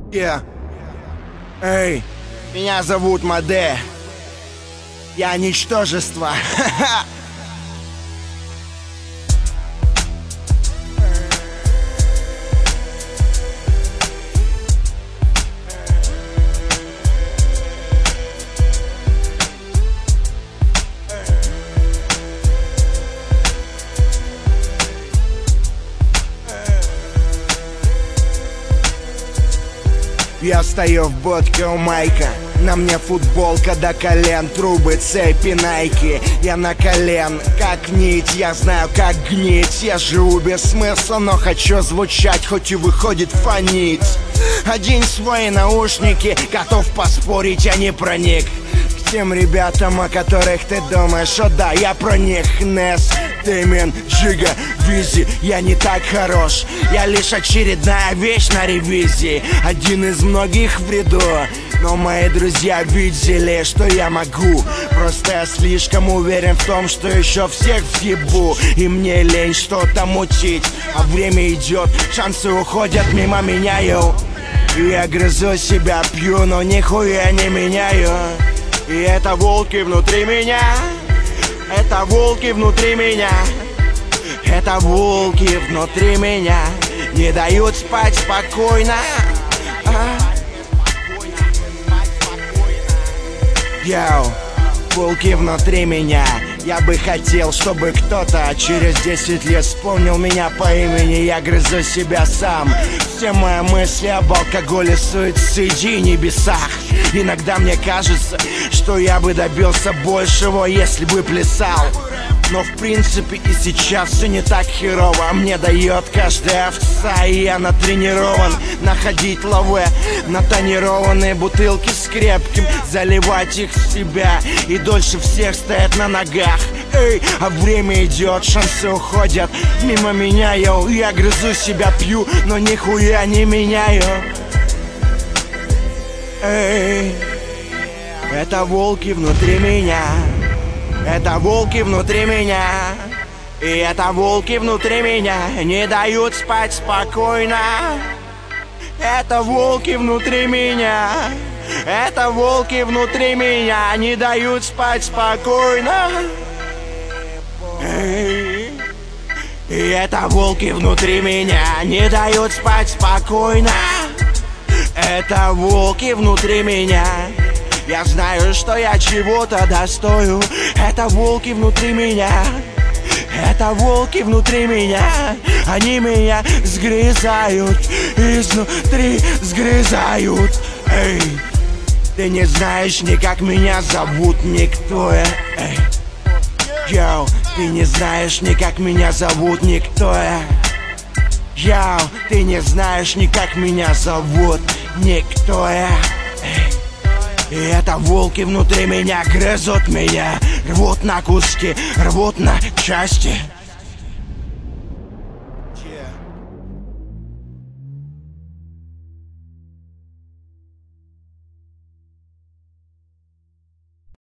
Эй, меня зовут Маде. Я ничтожество. Я стою в будке у Майка, на мне футболка до колен, трубы, цепи, найки. Я на колен, как нить, я знаю, как гнить. Я живу без смысла, но хочу звучать, хоть и выходит фонить. Одень свои наушники, готов поспорить, я не проник к тем ребятам, о которых ты думаешь. О да, я про них. Нес, Дэмин, Джига, Визи. Я не так хорош, я лишь очередная вещь на ревизии, один из многих в ряду. Но мои друзья видели, что я могу. Просто я слишком уверен в том, что еще всех въебу. И мне лень что-то мутить, а время идет, шансы уходят мимо меня, йоу. И я грызу себя, пью, но нихуя не меняю. И это волки внутри меня, это волки внутри меня, это волки внутри меня не дают спать спокойно. Йоу, волки внутри меня. Я бы хотел, чтобы кто-то через 10 лет вспомнил меня по имени. Я грызу себя сам. Все мои мысли об алкоголе, суициде и небесах. Иногда мне кажется, что я бы добился большего, если бы плясал. Но в принципе и сейчас все не так херово. Мне дает каждая овца, и я натренирован находить лаве на тонированные бутылки с крепким, заливать их в себя и дольше всех стоять на ногах. Эй, а время идет, шансы уходят мимо меня, йоу. Я грызу себя, пью, но нихуя не меняю. Эй, это волки внутри меня, это волки внутри меня, и это волки внутри меня не дают спать спокойно. Это волки внутри меня, это волки внутри меня не дают спать спокойно. И это волки внутри меня не дают спать спокойно. Это волки внутри меня. Я знаю, что я чего-то достою. Это волки внутри меня, это волки внутри меня. Они меня сгрызают, изнутри сгрызают. Эй, ты не знаешь ни как меня зовут, никто я. Эй, йоу, ты не знаешь ни как меня зовут, никто я. Йоу, ты не знаешь ни как меня зовут, никто я. Эй. И это волки внутри меня грызут меня, рвут на куски, рвут на части.